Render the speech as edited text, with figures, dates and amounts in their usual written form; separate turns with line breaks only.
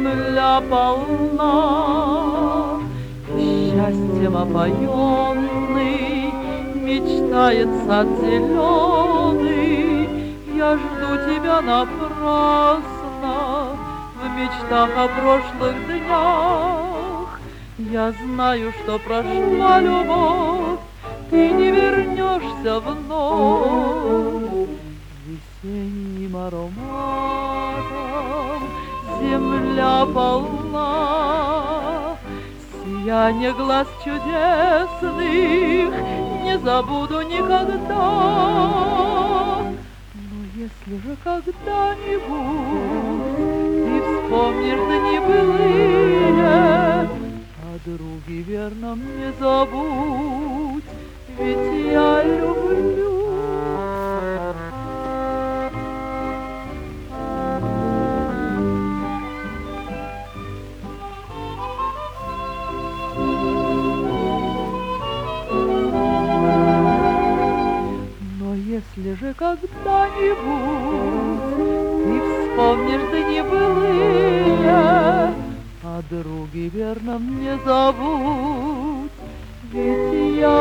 земля полна, счастьем опоенный мечтает сад зеленый. Я жду тебя напрасно в мечтах о прошлых днях. Я знаю, что прошла любовь, ты не вернешься вновь. Весенним ароматом земля полна, сияние глаз чудесных не забуду никогда. Но если же когда-нибудь ты вспомнишь дни былые, о друге верном не забудь, ведь я люблю. Если же когда-нибудь ты вспомнишь дни былые, о друге верном не забудь, ведь я